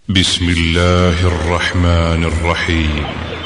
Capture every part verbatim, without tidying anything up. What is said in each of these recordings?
بسم الله الرحمن الرحيم.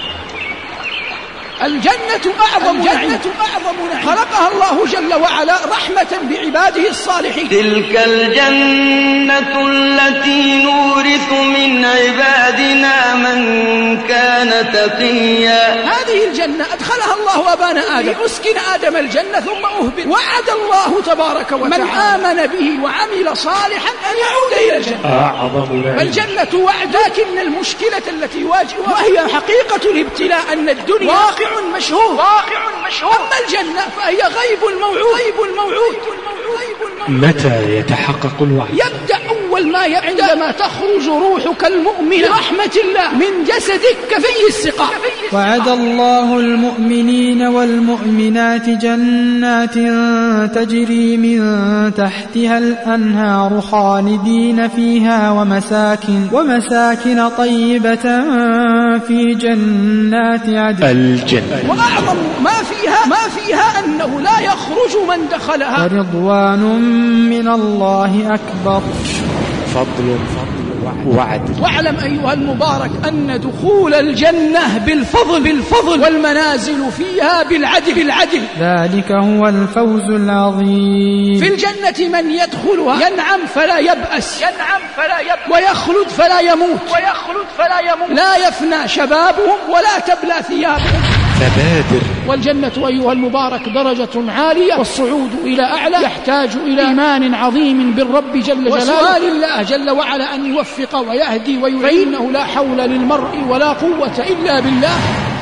الجنة أعظم نعيم خلقها الله جل وعلا رحمة بعباده الصالحين. تلك الجنة التي نورث من عبادنا من كان تقيا. هذه الجنة أدخلها الله أبانا آدم، أسكن آدم الجنة ثم أهبط. وعد الله تبارك وتعالى من آمن به وعمل صالحا أن يعود إلى الجنة. أعظم نعيم. الجنة وعد، لكن المشكلة التي يواجهها وهي حقيقة الابتلاء أن الدنيا واقع مشهور واقع مشهور، أما الجنة فهي غيب الموعود غيب الموعود. متى يتحقق الوعد؟ يبدأ أول ما عندما تخرج روحك المؤمن رحمة الله من جسدك كفي السقاء. وعد الله المؤمنين والمؤمنات جنات تجري من تحتها الأنهار خالدين فيها ومساكن ومساكن طيبة في جنات عدن. الجنة وأعظم ما فيها ما فيها أنه لا يخرج من دخلها ورضوان من الله أكبر. فضل وعد. واعلم أيها المبارك أن دخول الجنة بالفضل بالفضل والمنازل فيها بالعدل بالعدل. ذلك هو الفوز العظيم. في الجنة من يدخلها ينعم فلا يبأس ينعم فلا يبأس ويخلد فلا يموت ويخلد فلا يموت لا يفنى شبابهم ولا تبلى ثيابهم. فبادر. والجنة أيها المبارك درجة عالية، والصعود إلى أعلى يحتاج إلى إيمان عظيم بالرب جل جلاله وسؤال الله جل وعلا أن يوفق ويهدي ويعين. فإنه لا حول للمرء ولا قوة إلا بالله.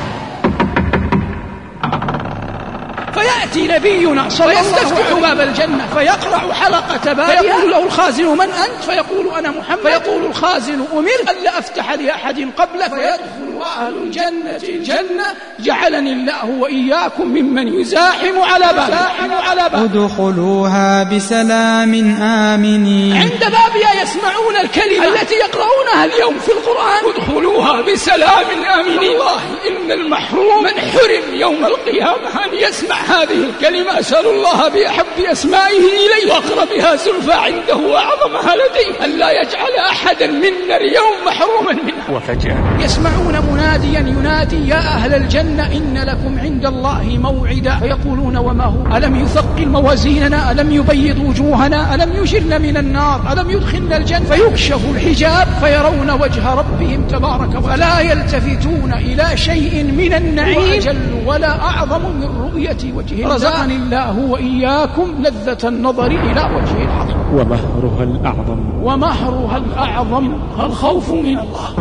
فيأتي نبينا صلى الله عليه وسلم فيستفتح باب الجنة فيقرع حلقة بابها فيقول له الخازن من أنت؟ فيقول أنا محمد. فيقول الخازن أمرت ألا أفتح لأحد قبلك. فيدخل أهل الجنة الجنة جعلني الله وإياكم ممن يزاحم على بابها. ادخلوها بسلام آمنين. عند بابها يسمعون الكلمة التي يقرؤونها اليوم في القرآن، ادخلوها بسلام آمنين. والله إن المحروم من حرم يوم القيامة أن يسمع هذه الكلمة. أسأل الله بأحب أسمائه إليه وأقربها زلفى عنده وأعظمها لديه ألا يجعل أحدا منا اليوم محروما منها. وفجأة يسمعون مناديا ينادي يا أهل الجنة إن لكم عند الله موعدا. فيقولون وما هو؟ ألم يثقل موازيننا؟ ألم يبيض وجوهنا؟ ألم يجرنا من النار؟ ألم يدخلنا الجنة؟ فيكشف الحجاب فيرون وجه ربهم تبارك وتعالى فلا يلتفتون إلى شيء من النعيم أجل ولا أعظم من رؤية وجهه. رزقني الله وإياكم لذة النظر إلى وجهه العظيم. ومهرها الأعظم ومهرها الأعظم الخوف من الله.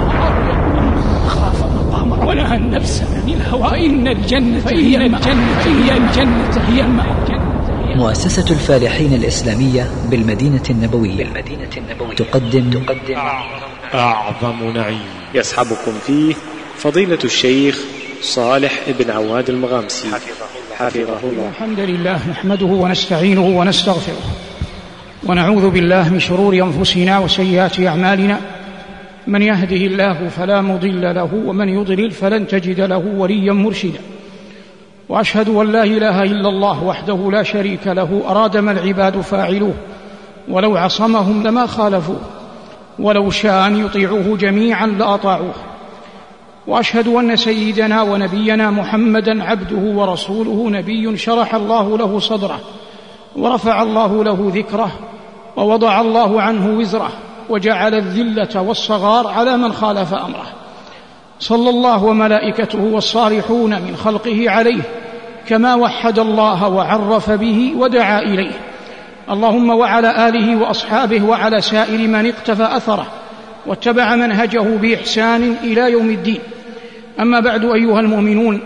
خاف الله ونهى النفس عن الهوى إن الجنة هي الجنة هي الجنة هي المأوى. مؤسسة الفالحين الإسلامية بالمدينة النبوية بالمدينة النبوية تقدم تقدم أعظم نعيم يسحبكم فيه فضيلة الشيخ صالح بن عواد المغامسي حفظه الله. الحمد لله نحمده ونستعينه ونستغفره ونعوذ بالله من شرور أنفسنا وسيئات أعمالنا. من يهده الله فلا مضل له ومن يضلل فلن تجد له وليا مرشدا. وأشهد أن لا إله إلا الله وحده لا شريك له أراد ما العباد فاعلوه ولو عصمهم لما خالفوه ولو شاء أن يطيعوه جميعا لأطاعوه. وأشهد أن سيدنا ونبينا محمدا عبده ورسوله نبي شرح الله له صدره ورفع الله له ذكره ووضع الله عنه وزره وجعل الذلة والصغار على من خالف أمره. صلى الله وملائكته والصالحون من خلقه عليه كما وحد الله وعرف به ودعا إليه. اللهم وعلى آله وأصحابه وعلى سائر من اقتفى أثره واتبع منهجه بإحسان إلى يوم الدين. أما بعد أيها المؤمنون،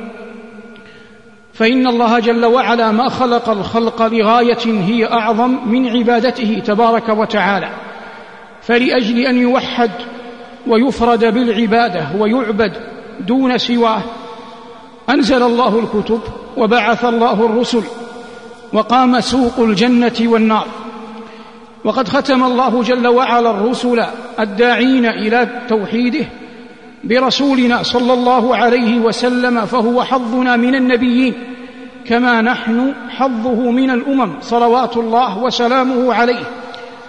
فإن الله جل وعلا ما خلق الخلق لغاية هي أعظم من عبادته تبارك وتعالى. فلأجل أن يوحد ويفرد بالعبادة ويعبد دون سواه أنزل الله الكتب وبعث الله الرسل وقام سوق الجنة والنار. وقد ختم الله جل وعلا الرسل الداعين إلى توحيده برسولنا صلى الله عليه وسلم، فهو حظنا من النبيين كما نحن حظه من الأمم صلوات الله وسلامه عليه.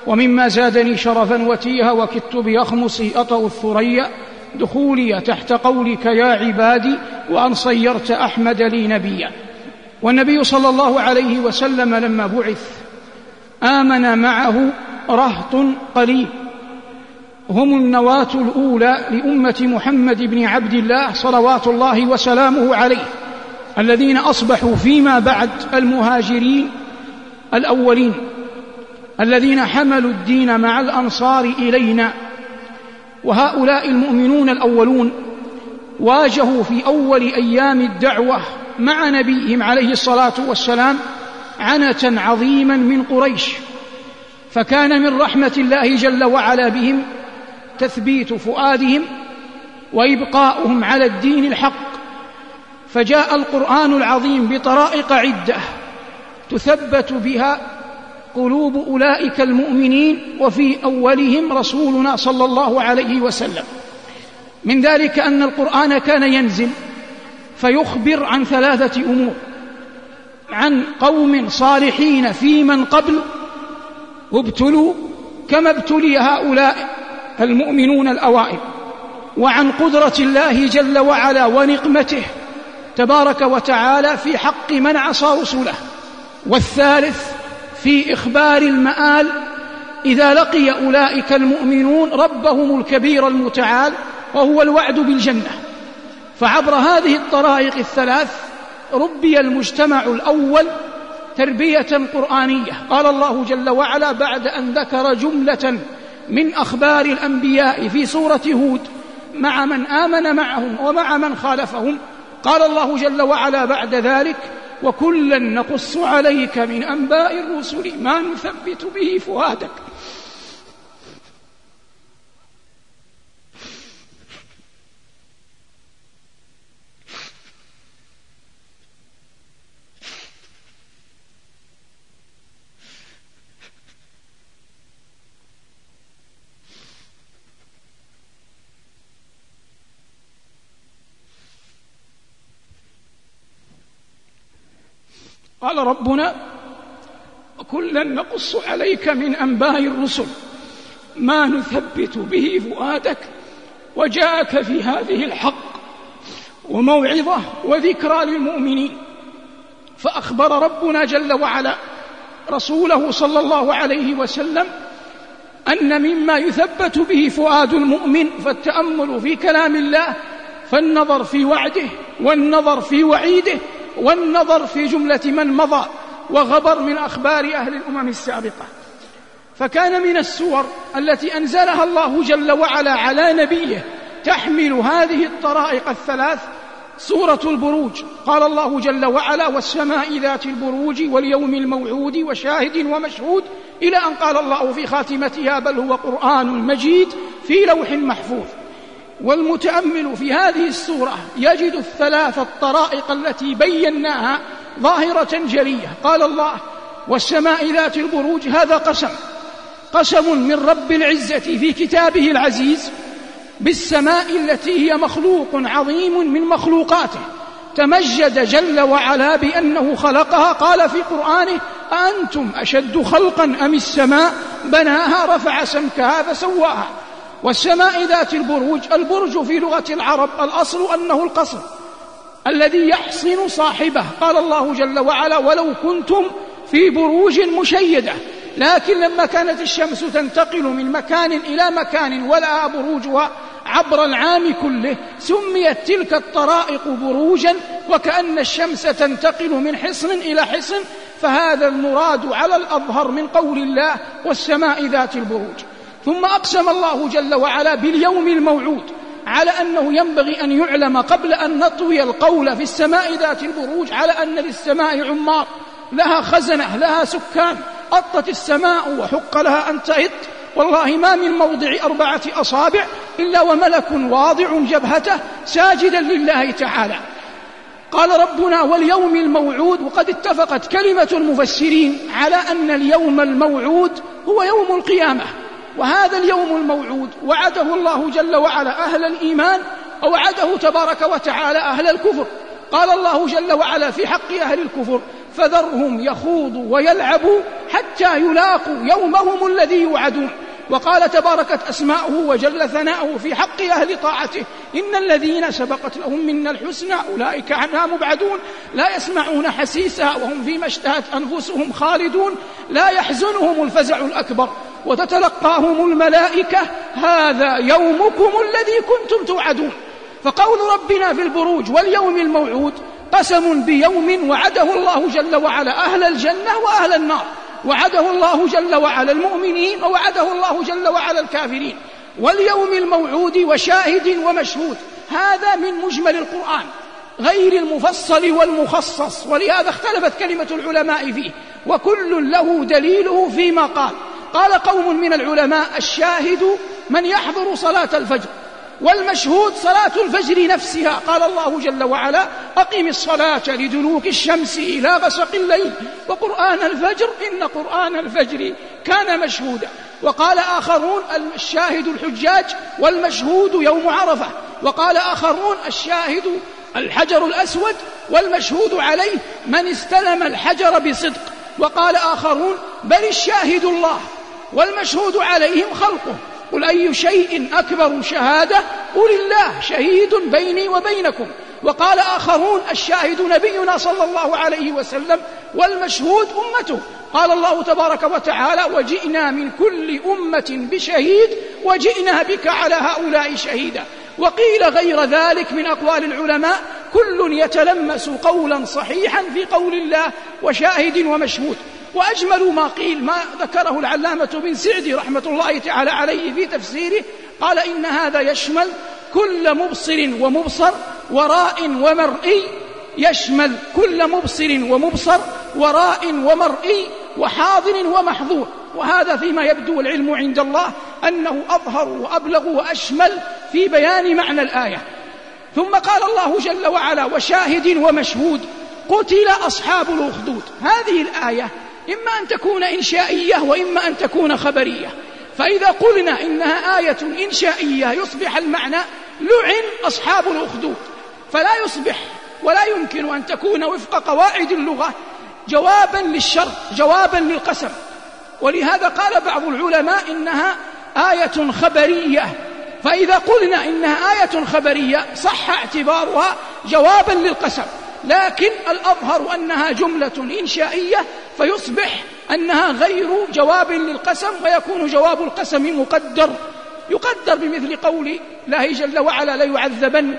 ومما زادني شرفا وتيها وكدت بأخمصي أطأ الثريا دخولي تحت قولك يا عبادي وأن صيرت أحمد لي نبيا. والنبي صلى الله عليه وسلم لما بعث آمن معه رهط قليل، هم النواة الأولى لأمة محمد بن عبد الله صلوات الله وسلامه عليه، الذين أصبحوا فيما بعد المهاجرين الأولين الذين حملوا الدين مع الأنصار إلينا. وهؤلاء المؤمنون الأولون واجهوا في أول أيام الدعوة مع نبيهم عليه الصلاة والسلام عنة عظيما من قريش، فكان من رحمة الله جل وعلا بهم تثبيت فؤادهم وإبقاؤهم على الدين الحق، فجاء القرآن العظيم بطرائق عدة تثبت بها قلوب أولئك المؤمنين، وفي أولهم رسولنا صلى الله عليه وسلم. من ذلك أن القرآن كان ينزل فيخبر عن ثلاثة أمور: عن قوم صالحين في من قبل ابتلوا كما ابتلي هؤلاء المؤمنون الأوائل، وعن قدرة الله جل وعلا ونقمته تبارك وتعالى في حق من عصى رسله، والثالث في إخبار المآل إذا لقي أولئك المؤمنون ربهم الكبير المتعال وهو الوعد بالجنة. فعبر هذه الطرائق الثلاث ربي المجتمع الأول تربية قرآنية. قال الله جل وعلا بعد أن ذكر جملة من أخبار الأنبياء في سورة هود مع من آمن معهم ومع من خالفهم، قال الله جل وعلا بعد ذلك: وكلا نقص عليك من أنباء الرسل ما نثبت به فؤادك. قال ربنا: كلا نقص عليك من أنباء الرسل ما نثبت به فؤادك وجاءك في هذه الحق وموعظة وذكرى للمؤمنين. فأخبر ربنا جل وعلا رسوله صلى الله عليه وسلم أن مما يثبت به فؤاد المؤمن فالتأمل في كلام الله، فالنظر في وعده والنظر في وعيده والنظر في جملة من مضى وغبر من أخبار أهل الأمم السابقة. فكان من السور التي أنزلها الله جل وعلا على نبيه تحمل هذه الطرائق الثلاث سورة البروج. قال الله جل وعلا: والسماء ذات البروج واليوم الموعود وشاهد ومشهود، إلى أن قال الله في خاتمتها: بل هو قرآن مجيد في لوح محفوظ. والمتأمل في هذه السورة يجد الثلاث الطرائق التي بيناها ظاهرة جلية. قال الله: والسماء ذات البروج، هذا قسم قسم من رب العزة في كتابه العزيز بالسماء التي هي مخلوق عظيم من مخلوقاته، تمجد جل وعلا بأنه خلقها. قال في قرآنه: أأنتم أشد خلقا أم السماء بناها رفع سمكها فسواها. والسماء ذات البروج، البرج في لغة العرب الأصل أنه القصر الذي يحصن صاحبه. قال الله جل وعلا: ولو كنتم في بروج مشيدة. لكن لما كانت الشمس تنتقل من مكان إلى مكان ولها بروجها عبر العام كله سميت تلك الطرائق بروجا، وكأن الشمس تنتقل من حصن إلى حصن. فهذا المراد على الأظهر من قول الله: والسماء ذات البروج. ثم أقسم الله جل وعلا باليوم الموعود، على أنه ينبغي أن يعلم قبل أن نطوي القول في السماء ذات البروج على أن للسماء عمار، لها خزنة، لها سكان. أطت السماء وحق لها أن تئط، والله ما من موضع أربعة أصابع إلا وملك واضع جبهته ساجدا لله تعالى. قال ربنا: واليوم الموعود. وقد اتفقت كلمة المفسرين على أن اليوم الموعود هو يوم القيامة، وهذا اليوم الموعود وعده الله جل وعلا أهل الإيمان ووعده تبارك وتعالى أهل الكفر. قال الله جل وعلا في حق أهل الكفر: فذرهم يخوضوا ويلعبوا حتى يلاقوا يومهم الذي يوعدون. وقال تباركت أسماؤه وجل ثناؤه في حق أهل طاعته: إن الذين سبقت لهم منا الحسنى أولئك عنها مبعدون لا يسمعون حسيسها وهم فيما اشتهت أنفسهم خالدون لا يحزنهم الفزع الأكبر وتتلقاهم الملائكة: هذا يومكم الذي كنتم توعدون. فقول ربنا في البروج: واليوم الموعود، قسم بيوم وعده الله جل وعلا أهل الجنة وأهل النار، وعده الله جل وعلا المؤمنين ووعده الله جل وعلا الكافرين. واليوم الموعود وشاهد ومشهود، هذا من مجمل القرآن غير المفصل والمخصص، ولهذا اختلفت كلمة العلماء فيه، وكل له دليله فيما قال. قال قوم من العلماء: الشاهد من يحضر صلاة الفجر، والمشهود صلاة الفجر نفسها. قال الله جل وعلا: أقم الصلاة لدلوك الشمس إلى غسق الليل وقرآن الفجر إن قرآن الفجر كان مشهودا. وقال آخرون: الشاهد الحجاج والمشهود يوم عرفة. وقال آخرون: الشاهد الحجر الأسود والمشهود عليه من استلم الحجر بصدق. وقال آخرون: بل الشاهد الله والمشهود عليهم خلقه. قل أي شيء أكبر شهادة؟ قل الله شهيد بيني وبينكم. وقال آخرون: الشاهد نبينا صلى الله عليه وسلم والمشهود أمته. قال الله تبارك وتعالى: وجئنا من كل أمة بشهيد وجئنا بك على هؤلاء شهيدا. وقيل غير ذلك من أقوال العلماء، كل يتلمس قولا صحيحا في قول الله وشاهد ومشهود. وأجمل ما قيل ما ذكره العلامة بن سعدي رحمة الله تعالى عليه في تفسيره، قال: إن هذا يشمل كل مبصر ومبصر وراء ومرئي، يشمل كل مبصر ومبصر وراء ومرئي وحاضر ومحظور. وهذا فيما يبدو العلم عند الله أنه أظهر وأبلغ وأشمل في بيان معنى الآية. ثم قال الله جل وعلا: وشاهد ومشهود قتل أصحاب الأخدود. هذه الآية إما أن تكون إنشائية وإما أن تكون خبرية. فإذا قلنا إنها آية إنشائية يصبح المعنى لعن أصحاب الأخدود، فلا يصبح ولا يمكن أن تكون وفق قواعد اللغة جوابا للشرط جوابا للقسم. ولهذا قال بعض العلماء إنها آية خبرية. فإذا قلنا إنها آية خبرية صح اعتبارها جوابا للقسم، لكن الأظهر أنها جملة إنشائية فيصبح أنها غير جواب للقسم، ويكون جواب القسم مقدر، يقدر بمثل قول الله جل وعلا: ليعذبن،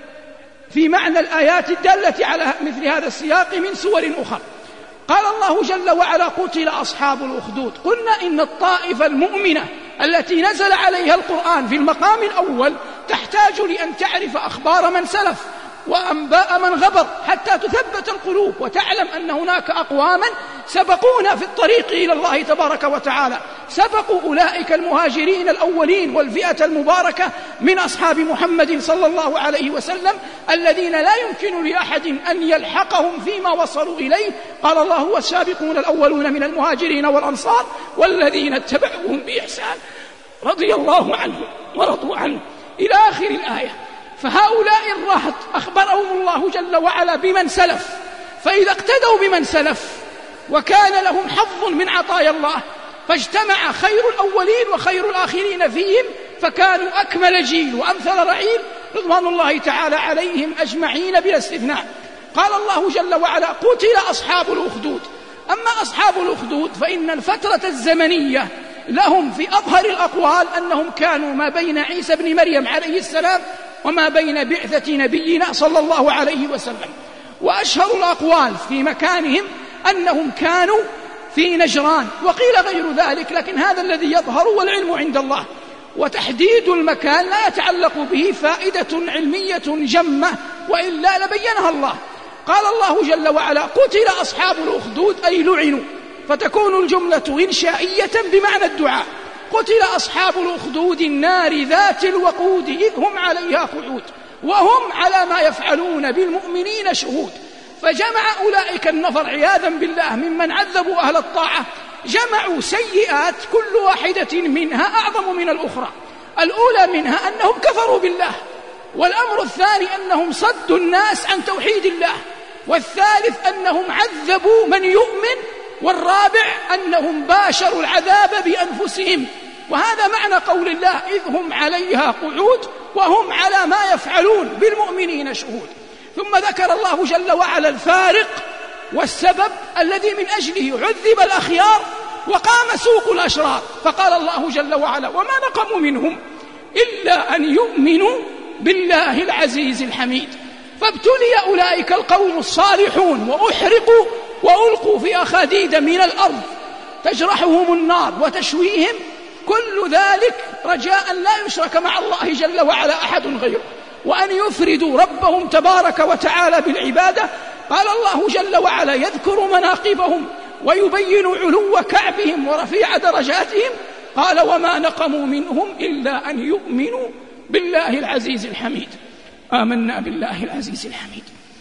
في معنى الآيات الدالة على مثل هذا السياق من سور أخرى. قال الله جل وعلا: قتل أصحاب الأخدود. قلنا إن الطائفة المؤمنة التي نزل عليها القرآن في المقام الأول تحتاج لأن تعرف أخبار من سلف وأنباء من غبر حتى تثبت القلوب وتعلم أن هناك أقواما سبقونا في الطريق إلى الله تبارك وتعالى، سبقوا أولئك المهاجرين الأولين والفئة المباركة من أصحاب محمد صلى الله عليه وسلم الذين لا يمكن لأحد أن يلحقهم فيما وصلوا إليه. قال الله: والسابقون الأولون من المهاجرين والأنصار والذين اتبعوهم بإحسان رضي الله عنهم ورضوا عنه إلى آخر الآية. فهؤلاء الرهط أخبرهم الله جل وعلا بمن سلف، فإذا اقتدوا بمن سلف وكان لهم حظ من عطايا الله فاجتمع خير الأولين وخير الآخرين فيهم فكانوا أكمل جيل وأمثل رعيل رضوان الله تعالى عليهم أجمعين بلا استثناء. قال الله جل وعلا: قتل أصحاب الأخدود. أما أصحاب الأخدود فإن الفترة الزمنية لهم في أظهر الأقوال أنهم كانوا ما بين عيسى بن مريم عليه السلام وما بين بعثة نبينا صلى الله عليه وسلم. وأشهر الأقوال في مكانهم أنهم كانوا في نجران، وقيل غير ذلك، لكن هذا الذي يظهر والعلم عند الله، وتحديد المكان لا يتعلق به فائدة علمية جمة وإلا لبينها الله. قال الله جل وعلا: قتل أصحاب الأخدود أي لعنوا، فتكون الجملة إنشائية بمعنى الدعاء. قتل أصحاب الأخدود النار ذات الوقود إذ هم عليها قعود وهم على ما يفعلون بالمؤمنين شهود. فجمع أولئك النفر عياذا بالله ممن عذبوا أهل الطاعة، جمعوا سيئات كل واحدة منها أعظم من الأخرى. الأولى منها أنهم كفروا بالله، والأمر الثاني أنهم صدوا الناس عن توحيد الله، والثالث أنهم عذبوا من يؤمن، والرابع أنهم باشروا العذاب بأنفسهم. وهذا معنى قول الله إذ هم عليها قعود وهم على ما يفعلون بالمؤمنين شهود. ثم ذكر الله جل وعلا الفارق والسبب الذي من أجله عذب الأخيار وقام سوق الأشرار، فقال الله جل وعلا وما نقموا منهم إلا أن يؤمنوا بالله العزيز الحميد. فابتلي أولئك القوم الصالحون وأحرقوا وألقوا في أخاديد من الأرض تجرحهم النار وتشويهم، كل ذلك رجاء لا يشرك مع الله جل وعلا أحد غيره، وأن يفردوا ربهم تبارك وتعالى بالعبادة. قال الله جل وعلا يذكر مناقبهم ويبين علو كعبهم ورفيع درجاتهم، قال وما نقموا منهم إلا أن يؤمنوا بالله العزيز الحميد. آمنا بالله العزيز الحميد.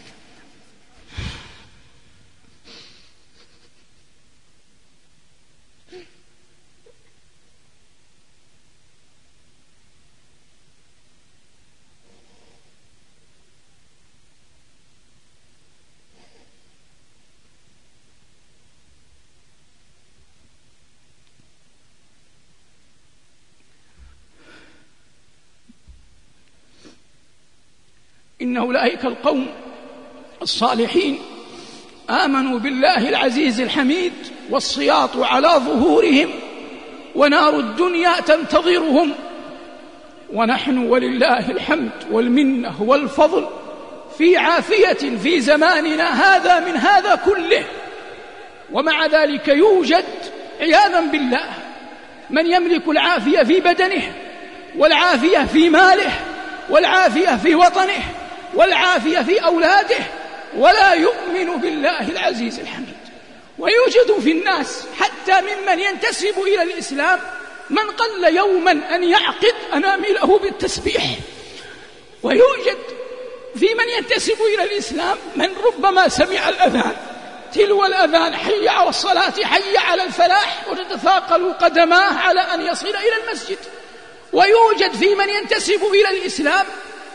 إن أولئك القوم الصالحين آمنوا بالله العزيز الحميد والصياط على ظهورهم ونار الدنيا تنتظرهم، ونحن ولله الحمد والمنة والفضل في عافية في زماننا هذا من هذا كله. ومع ذلك يوجد عياذا بالله من يملك العافية في بدنه والعافية في ماله والعافية في وطنه والعافية في أولاده ولا يؤمن بالله العزيز الحميد. ويوجد في الناس حتى ممن ينتسب إلى الإسلام من قل يوما أن يعقد أنامله بالتسبيح، ويوجد في من ينتسب إلى الإسلام من ربما سمع الأذان تلو الأذان حي على الصلاة حي على الفلاح وتتثاقل قدماه على أن يصل إلى المسجد. ويوجد في من ينتسب إلى الإسلام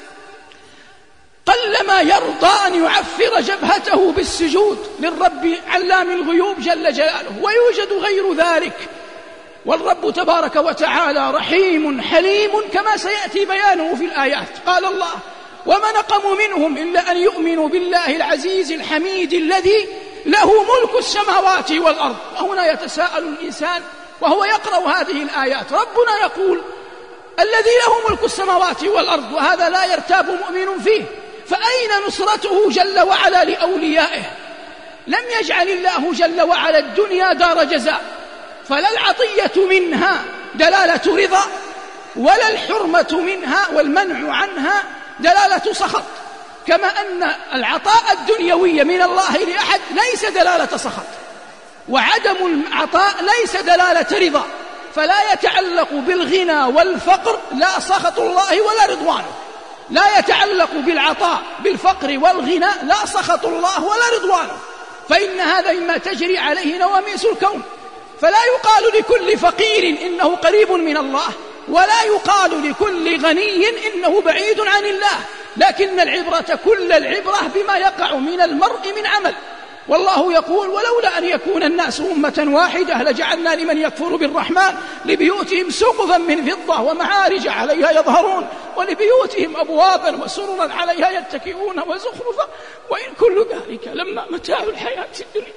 قلما يرضى أن يعفر جبهته بالسجود للرب علام الغيوب جل جلاله، ويوجد غير ذلك. والرب تبارك وتعالى رحيم حليم كما سيأتي بيانه في الآيات. قال الله وما نقموا منهم إلا أن يؤمنوا بالله العزيز الحميد الذي له ملك السماوات والأرض. وهنا يتساءل الإنسان وهو يقرأ هذه الآيات، ربنا يقول الذي له ملك السماوات والأرض، وهذا لا يرتاب مؤمن فيه، فأين نصرته جل وعلا لأوليائه؟ لم يجعل الله جل وعلا الدنيا دار جزاء، فلا العطية منها دلالة رضا ولا الحرمة منها والمنع عنها دلالة سخط، كما أن العطاء الدنيوي من الله لأحد ليس دلالة سخط، وعدم العطاء ليس دلالة رضا، فلا يتعلق بالغنى والفقر لا سخط الله ولا رضوانه، لا يتعلق بالعطاء بالفقر والغنى لا سخط الله ولا رضوانه، فإن هذا مما تجري عليه نواميس الكون. فلا يقال لكل فقير إنه قريب من الله، ولا يقال لكل غني إنه بعيد عن الله، لكن العبرة كل العبرة بما يقع من المرء من عمل. والله يقول ولولا أن يكون الناس أمة واحدة لجعلنا لمن يكفر بالرحمن لبيوتهم سقفا من فضة ومعارج عليها يظهرون ولبيوتهم أبوابا وسررا عليها يتكئون وزخرفا وإن كل ذلك لما متاع الحياة الدنيا.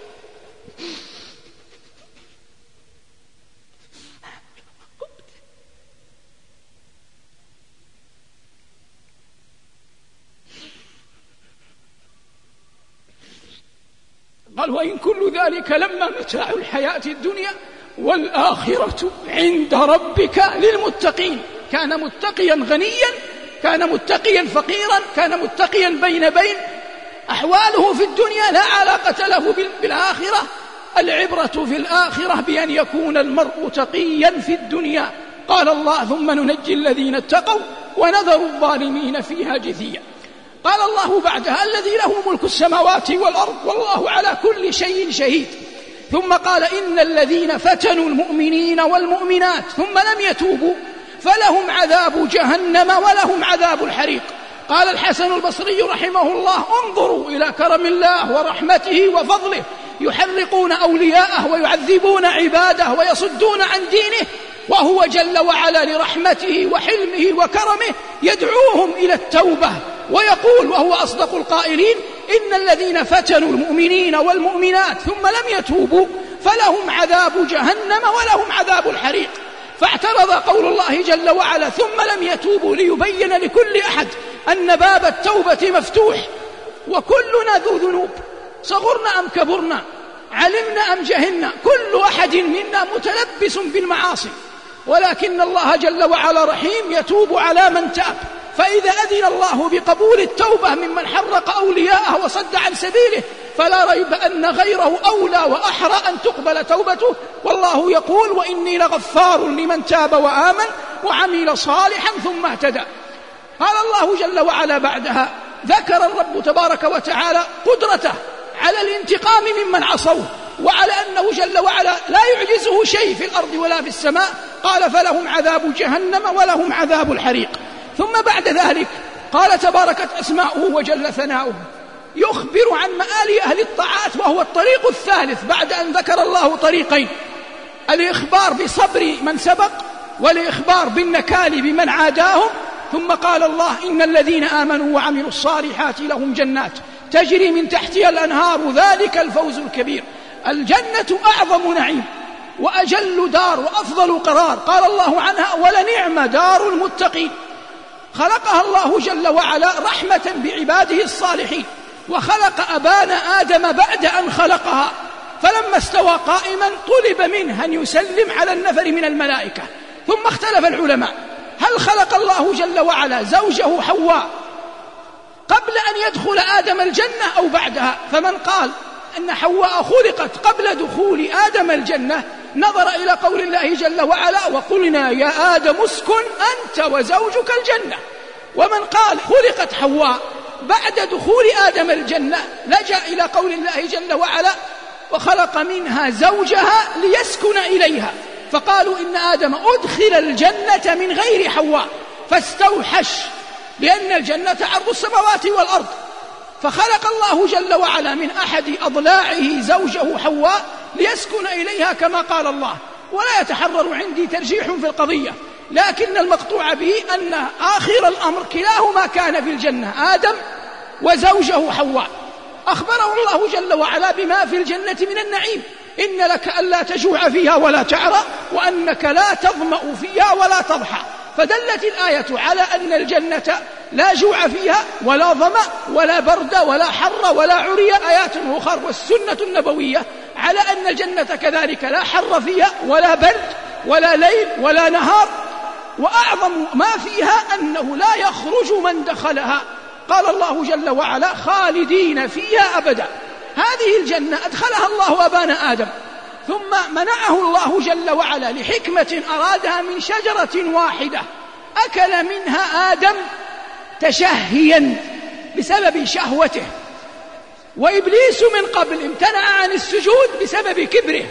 قال وإن كل ذلك لما متاع الحياة الدنيا والآخرة عند ربك للمتقين. كان متقيا غنيا، كان متقيا فقيرا، كان متقيا بين بين، أحواله في الدنيا لا علاقة له بالآخرة. العبرة في الآخرة بأن يكون المرء تقيا في الدنيا. قال الله ثم ننجي الذين اتقوا ونذر الظالمين فيها جثيا. قال الله بعدها الذي له ملك السماوات والأرض والله على كل شيء شهيد. ثم قال إن الذين فتنوا المؤمنين والمؤمنات ثم لم يتوبوا فلهم عذاب جهنم ولهم عذاب الحريق. قال الحسن البصري رحمه الله: انظروا إلى كرم الله ورحمته وفضله، يحرقون أولياءه ويعذبون عباده ويصدون عن دينه، وهو جل وعلا لرحمته وحلمه وكرمه يدعوهم إلى التوبة، ويقول وهو أصدق القائلين: إن الذين فتنوا المؤمنين والمؤمنات ثم لم يتوبوا فلهم عذاب جهنم ولهم عذاب الحريق. فاعترض قول الله جل وعلا ثم لم يتوبوا ليبين لكل أحد أن باب التوبة مفتوح، وكلنا ذو ذنوب، صغرنا أم كبرنا، علمنا أم جهلنا، كل أحد منا متلبس بالمعاصي، ولكن الله جل وعلا رحيم يتوب على من تاب. فإذا أذن الله بقبول التوبة ممن حرق أولياءه وصد عن سبيله فلا ريب أن غيره أولى وأحرى أن تقبل توبته، والله يقول: وإني لغفار لمن تاب وآمن وعمل صالحا ثم اهتدى. قال الله جل وعلا بعدها: ذكر الرب تبارك وتعالى قدرته على الانتقام ممن عصوه، وعلى أنه جل وعلا لا يعجزه شيء في الأرض ولا في السماء. قال: فلهم عذاب جهنم ولهم عذاب الحريق. ثم بعد ذلك قال: تباركت أسماؤه وجل ثناؤه، يخبر عن مآل أهل الطاعات، وهو الطريق الثالث بعد أن ذكر الله طريقين: الإخبار بصبر من سبق، والإخبار بالنكال بمن عاداهم. ثم قال الله: إن الذين آمنوا وعملوا الصالحات لهم جنات تجري من تحتها الأنهار ذلك الفوز الكبير. الجنة أعظم نعيم وأجل دار وأفضل قرار، قال الله عنها: ولنعم دار المتقين. خلقها الله جل وعلا رحمة بعباده الصالحين، وخلق أبانا آدم بعد أن خلقها، فلما استوى قائما طلب منه أن يسلم على النفر من الملائكة. ثم اختلف العلماء: هل خلق الله جل وعلا زوجه حواء قبل أن يدخل آدم الجنة أو بعدها؟ فمن قال أن حواء خلقت قبل دخول آدم الجنة نظر إلى قول الله جل وعلا: وقلنا يا آدم اسكن أنت وزوجك الجنة. ومن قال خلقت حواء بعد دخول آدم الجنة لجأ إلى قول الله جل وعلا: وخلق منها زوجها ليسكن إليها. فقالوا إن آدم أدخل الجنة من غير حواء فاستوحش، لأن الجنة عرض السماوات والأرض، فخلق الله جل وعلا من أحد أضلاعه زوجه حواء ليسكن إليها كما قال الله. ولا يتحرر عندي ترجيح في القضية، لكن المقطوع به أن آخر الأمر كلاهما كان في الجنة، آدم وزوجه حواء. أخبره الله جل وعلا بما في الجنة من النعيم: إن لك ألا تجوع فيها ولا تعرى، وأنك لا تظمأ فيها ولا تضحى. فدلت الآية على أن الجنة لا جوع فيها ولا ظمأ ولا برد ولا حر ولا عري. آيات أخرى والسنة النبوية على أن الجنة كذلك لا حر فيها ولا برد ولا ليل ولا نهار، وأعظم ما فيها أنه لا يخرج من دخلها. قال الله جل وعلا: خالدين فيها أبدا. هذه الجنة أدخلها الله أبانا آدم، ثم منعه الله جل وعلا لحكمة أرادها من شجرة واحدة، أكل منها آدم تشهيا بسبب شهوته، وإبليس من قبل امتنع عن السجود بسبب كبره.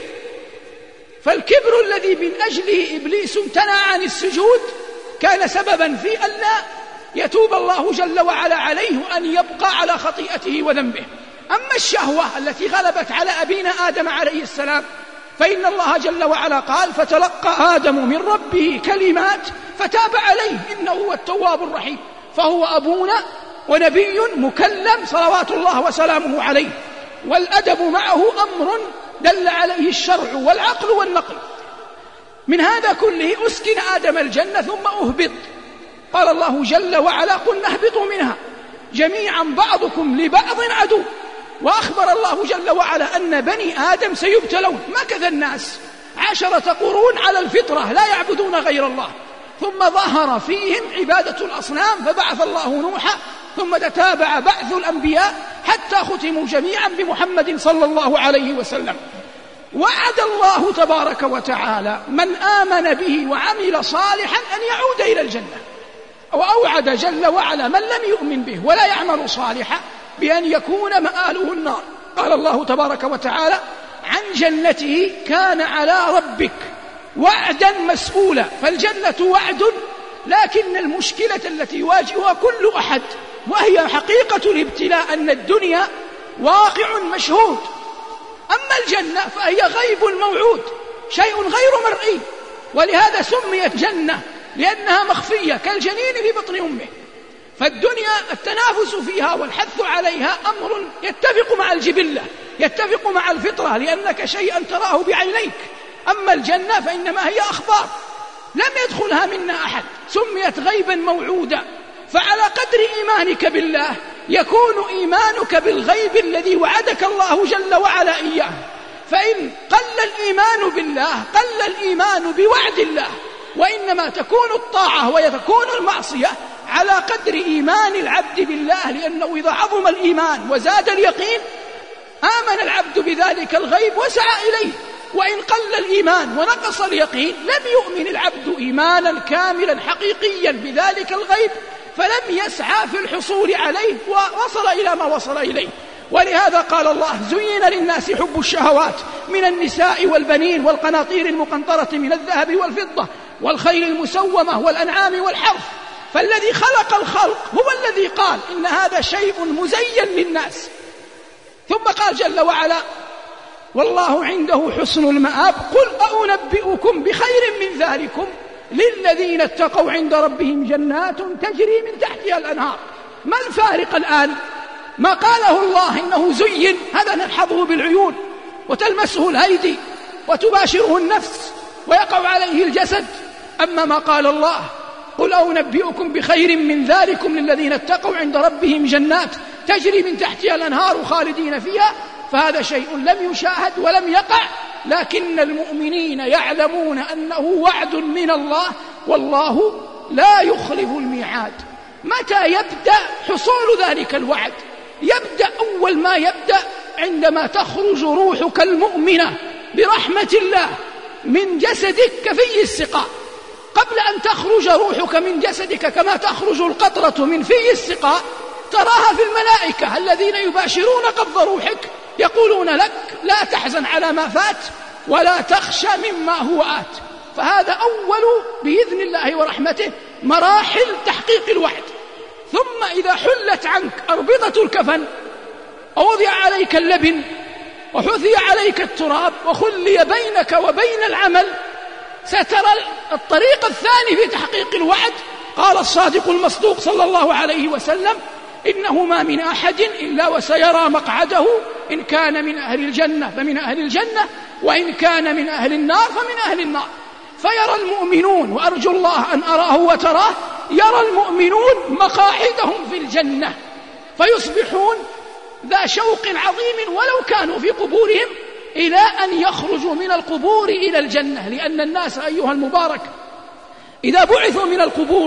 فالكبر الذي من أجله إبليس امتنع عن السجود كان سببا في أن لا يتوب الله جل وعلا عليه أن يبقى على خطيئته وذنبه. أما الشهوة التي غلبت على أبينا آدم عليه السلام فإن الله جل وعلا قال: فتلقى آدم من ربه كلمات فتاب عليه إنه هو التواب الرحيم. فهو أبونا ونبي مكلم صلوات الله وسلامه عليه، والأدب معه أمر دل عليه الشرع والعقل والنقل. من هذا كله أسكن آدم الجنة ثم أهبط. قال الله جل وعلا: قلنا اهبطوا منها جميعا بعضكم لبعض عدو. وأخبر الله جل وعلا أن بني آدم سيبتلون. مكث الناس عشرة قرون على الفطرة لا يعبدون غير الله، ثم ظهر فيهم عبادة الأصنام فبعث الله نوحا، ثم تتابع بعث الأنبياء حتى ختموا جميعا بمحمد صلى الله عليه وسلم. وعد الله تبارك وتعالى من آمن به وعمل صالحا أن يعود إلى الجنة، وأوعد جل وعلا من لم يؤمن به ولا يعمل صالحا بأن يكون مآله النار. قال الله تبارك وتعالى عن جنته: كان على ربك وعدا مسؤولا. فالجنة وعد لكن المشكلة التي يواجهها كل أحد وهي حقيقة الابتلاء أن الدنيا واقع مشهود، أما الجنة فهي غيب موعود، شيء غير مرئي، ولهذا سميت جنة لأنها مخفية كالجنين في بطن أمه. فالدنيا التنافس فيها والحث عليها أمر يتفق مع الجبلة، يتفق مع الفطرة، لأنك شيئا تراه بعينيك. أما الجنة فإنما هي أخبار لم يدخلها منا أحد، سميت غيبا موعودا. فعلى قدر إيمانك بالله يكون إيمانك بالغيب الذي وعدك الله جل وعلا إياه. فإن قل الإيمان بالله قل الإيمان بوعد الله، وإنما تكون الطاعة ويتكون المعصية على قدر إيمان العبد بالله، لأنه إذا عظم الإيمان وزاد اليقين آمن العبد بذلك الغيب وسعى إليه، وإن قل الإيمان ونقص اليقين لم يؤمن العبد إيمانا كاملا حقيقيا بذلك الغيب، فلم يسعى في الحصول عليه ووصل إلى ما وصل إليه. ولهذا قال الله: زين للناس حب الشهوات من النساء والبنين والقناطير المقنطرة من الذهب والفضة والخيل المسومة والأنعام والحرث. فالذي خلق الخلق هو الذي قال إن هذا شيء مزين للناس، ثم قال جل وعلا: والله عنده حسن المآب قل أنبئكم بخير من ذلكم للذين اتقوا عند ربهم جنات تجري من تحتها الأنهار. ما الفارق الآن؟ ما قاله الله إنه زين، هذا نلحظه بالعيون وتلمسه الأيدي وتباشره النفس ويقع عليه الجسد. أما ما قال الله: قل أنبئكم بخير من ذلكم للذين اتقوا عند ربهم جنات تجري من تحتها الأنهار خالدين فيها، فهذا شيء لم يشاهد ولم يقع، لكن المؤمنين يعلمون أنه وعد من الله، والله لا يخلف الميعاد. متى يبدأ حصول ذلك الوعد؟ يبدأ أول ما يبدأ عندما تخرج روحك المؤمنة برحمة الله من جسدك كفي السقاء. قبل أن تخرج روحك من جسدك كما تخرج القطرة من في السقاء تراها في الملائكة الذين يباشرون قبض روحك، يقولون لك: لا تحزن على ما فات ولا تخشى مما هو آت. فهذا أول بإذن الله ورحمته مراحل تحقيق الوعد. ثم إذا حلت عنك أربطة الكفن ووضع عليك اللبن وحثي عليك التراب وخلي بينك وبين العمل، سترى الطريق الثاني في تحقيق الوعد. قال الصادق المصدوق صلى الله عليه وسلم: إنه ما من أحد إلا وسيرى مقعده، إن كان من أهل الجنة فمن أهل الجنة، وإن كان من أهل النار فمن أهل النار. فيرى المؤمنون، وأرجو الله أن أراه وتراه، يرى المؤمنون مقاعدهم في الجنة، فيصبحون ذا شوق عظيم ولو كانوا في قبورهم إلى أن يخرجوا من القبور إلى الجنة. لأن الناس أيها المبارك إذا بعثوا من القبور،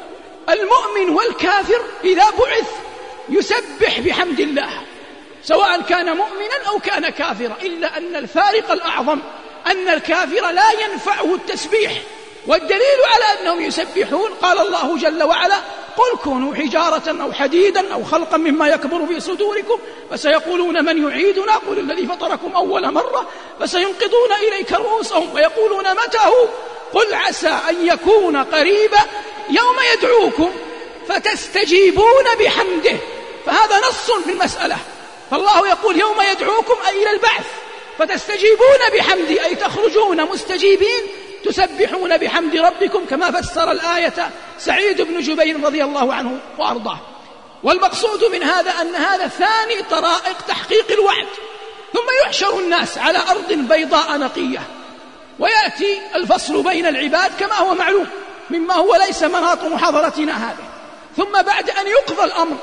المؤمن والكافر إذا بعث يسبح بحمد الله سواء كان مؤمنا أو كان كافرا، إلا أن الفارق الأعظم أن الكافر لا ينفعه التسبيح. والدليل على أنهم يسبحون قال الله جل وعلا: قل كونوا حجارة أو حديدا أو خلقا مما يكبر في صدوركم فسيقولون من يعيدنا قل الذي فطركم أول مرة فسينقضون إليك رؤوسهم ويقولون متى هو قل عسى أن يكون قريبا يوم يدعوكم فتستجيبون بحمده. فهذا نص في المسألة. فالله يقول يوم يدعوكم أي إلى البعث فتستجيبون بحمده، أي تخرجون مستجيبين تسبحون بحمد ربكم، كما فسر الآية سعيد بن جبير رضي الله عنه وأرضاه. والمقصود من هذا أن هذا ثاني طرائق تحقيق الوعد. ثم يحشر الناس على أرض بيضاء نقية، ويأتي الفصل بين العباد كما هو معلوم مما هو ليس مناط محاضرتنا هذه. ثم بعد أن يقضى الأمر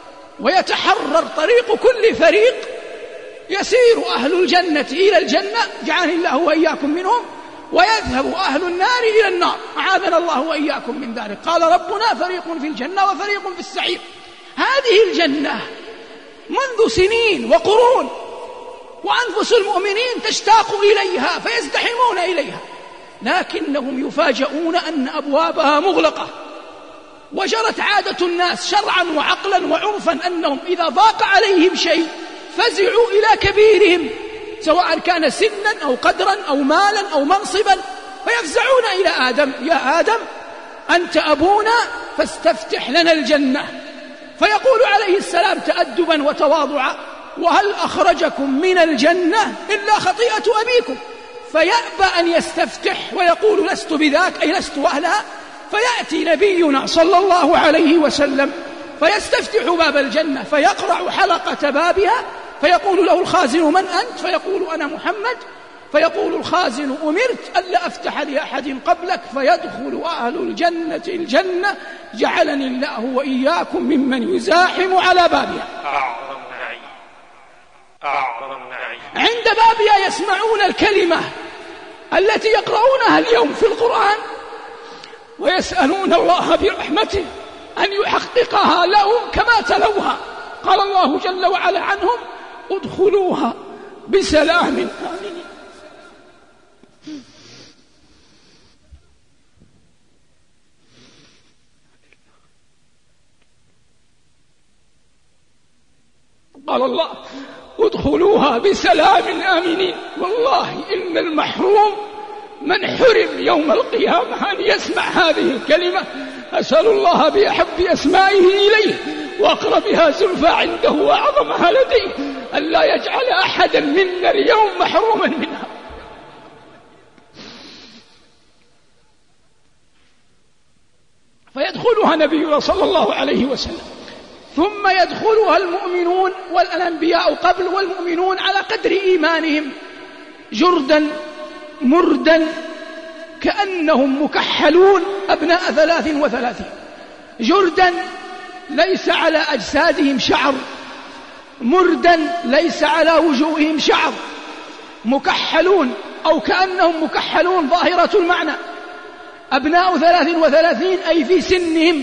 ويتحرر طريق كل فريق، يسير أهل الجنة إلى الجنة، جعلني الله وإياكم منهم، ويذهب أهل النار إلى النار، أعاذنا الله وإياكم من ذلك. قال ربنا: فريق في الجنة وفريق في السعير. هذه الجنة منذ سنين وقرون، وأنفس المؤمنين تشتاق إليها فيزدحمون إليها، لكنهم يفاجؤون أن أبوابها مغلقة. وجرت عادة الناس شرعا وعقلا وعرفا أنهم إذا ضاق عليهم شيء فزعوا إلى كبيرهم، سواء كان سنا أو قدرا أو مالا أو منصبا، فيفزعون إلى آدم: يا آدم أنت أبونا فاستفتح لنا الجنة. فيقول عليه السلام تأدبا وتواضعا: وهل أخرجكم من الجنة إلا خطيئة أبيكم؟ فيأبى أن يستفتح ويقول لست بذاك، أي لست أهلها. فيأتي نبينا صلى الله عليه وسلم فيستفتح باب الجنة، فيقرع حلقة بابها، فيقول له الخازن: من أنت؟ فيقول: أنا محمد. فيقول الخازن: أمرت ألا أفتح لأحد قبلك. فيدخل أهل الجنة الجنة، جعلني الله وإياكم ممن يزاحم على بابها. أعظم نعيم أعظم نعيم. عند بابها يسمعون الكلمة التي يقرؤونها اليوم في القرآن، ويسألون الله برحمته أن يحققها لهم كما تلوها. قال الله جل وعلا عنهم: ادخلوها بسلام آمنين. قال الله: ادخلوها بسلام آمنين. والله إن المحروم من حرم يوم القيامة أن يسمع هذه الكلمة. أسأل الله بأحب أسمائه إليه وأقربها زلفى عنده وأعظمها لديه أن لا يجعل أحدا منا اليوم محروما منها. فيدخلها نبينا صلى الله عليه وسلم، ثم يدخلها المؤمنون والأنبياء قبل، والمؤمنون على قدر إيمانهم، جردا مردا كأنهم مكحلون أبناء ثلاث وثلاثين. جردا ليس على أجسادهم شعر، مردا ليس على وجوههم شعر، مكحلون أو كأنهم مكحلون ظاهرة المعنى، أبناء ثلاث وثلاثين أي في سنهم.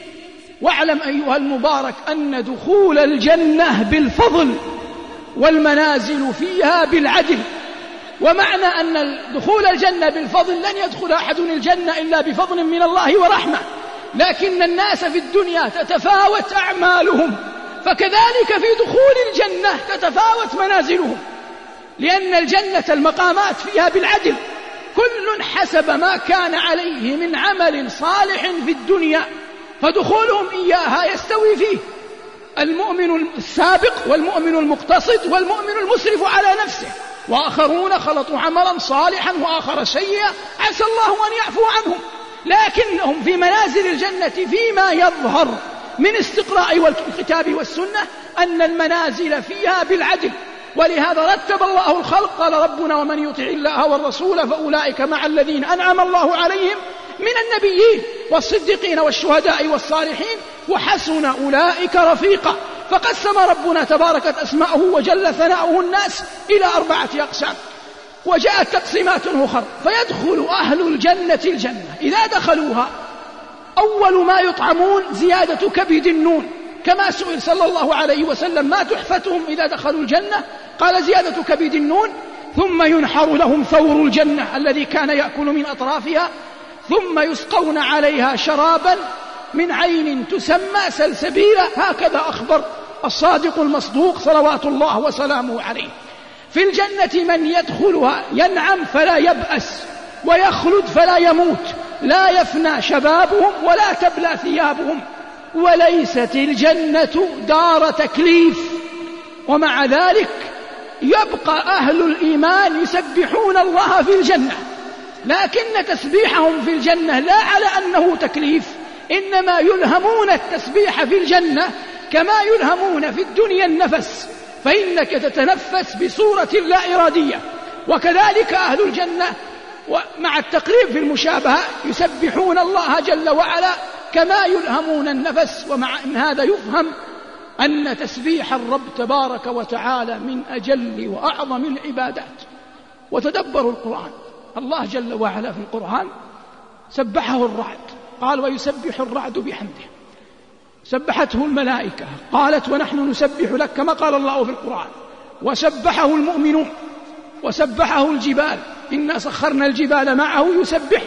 واعلم أيها المبارك أن دخول الجنة بالفضل والمنازل فيها بالعدل. ومعنى أن دخول الجنة بالفضل، لن يدخل أحد الجنة إلا بفضل من الله ورحمة، لكن الناس في الدنيا تتفاوت أعمالهم، فكذلك في دخول الجنة تتفاوت منازلهم، لأن الجنة المقامات فيها بالعدل، كل حسب ما كان عليه من عمل صالح في الدنيا، فدخولهم إياها يستوي فيه المؤمن السابق والمؤمن المقتصد والمؤمن المسرف على نفسه، وآخرون خلطوا عملا صالحا وآخر سيئا عسى الله أن يعفو عنهم. لكنهم في منازل الجنة فيما يظهر من استقراء الكتاب والسنة أن المنازل فيها بالعدل، ولهذا رتب الله الخلق. قال ربنا: ومن يطع الله والرسول فأولئك مع الذين أنعم الله عليهم من النبيين والصديقين والشهداء والصالحين وحسن أولئك رفيقا. فقسم ربنا تباركت أسماؤه وجل ثناؤه الناس إلى أربعة أقسام، وجاءت تقسيمات أخرى. فيدخل أهل الجنة الجنة، إذا دخلوها أول ما يطعمون زيادة كبد النون، كما سئل صلى الله عليه وسلم ما تحفتهم إذا دخلوا الجنة، قال زيادة كبد النون. ثم ينحر لهم ثور الجنة الذي كان يأكل من أطرافها، ثم يسقون عليها شرابا من عين تسمى سلسبيلا، هكذا أخبر الصادق المصدوق صلوات الله وسلامه عليه. في الجنة من يدخلها ينعم فلا يبأس، ويخلد فلا يموت، لا يفنى شبابهم ولا تبلى ثيابهم. وليست الجنة دار تكليف، ومع ذلك يبقى أهل الإيمان يسبحون الله في الجنة، لكن تسبيحهم في الجنة لا على أنه تكليف، إنما يلهمون التسبيح في الجنة كما يلهمون في الدنيا النفس، فإنك تتنفس بصورة لا إرادية. وكذلك أهل الجنة ومع التقريب في المشابهة يسبحون الله جل وعلا كما يلهمون النفس. ومع إن هذا يفهم أن تسبيح الرب تبارك وتعالى من أجل وأعظم العبادات. وتدبروا القرآن، الله جل وعلا في القرآن سبحه الرعد، قال: ويسبح الرعد بحمده. سبحته الملائكة، قالت: ونحن نسبح لك، كما قال الله في القرآن. وسبحه المؤمنون، وسبحه الجبال، إنا سخرنا الجبال معه يسبح.